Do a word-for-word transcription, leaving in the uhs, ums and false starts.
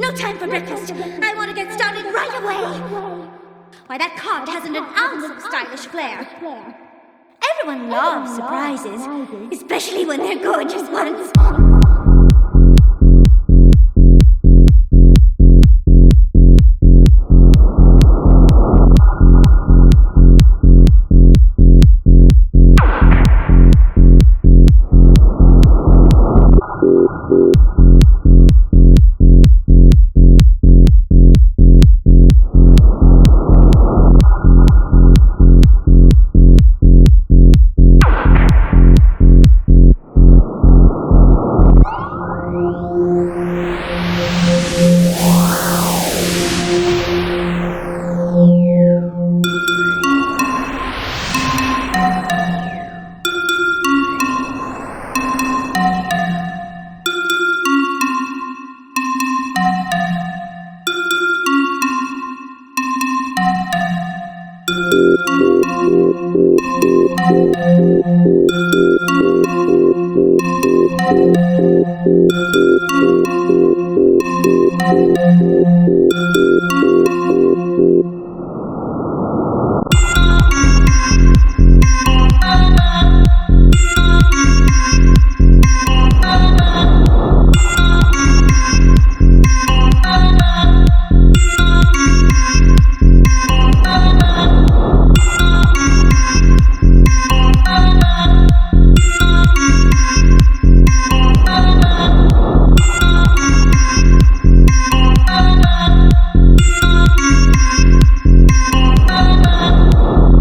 No time for breakfast. I want to get started right away. Why, that cart hasn't an ounce of stylish flair. Everyone loves surprises, especially when they're gorgeous ones. Thank you.